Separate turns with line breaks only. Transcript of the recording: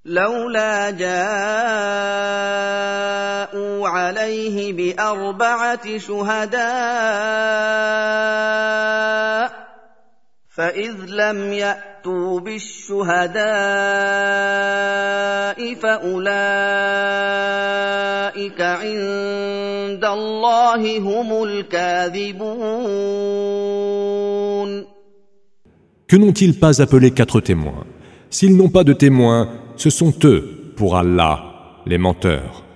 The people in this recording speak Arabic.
لولا جاءوا عليه بأربعة شهداء فإذ لم يأتوا بالشهداء فأولئك عند الله هم الكاذبون.
Que n'ont-ils pas appelé 4 témoins? S'ils n'ont pas de témoins, ce sont eux, pour Allah, les menteurs.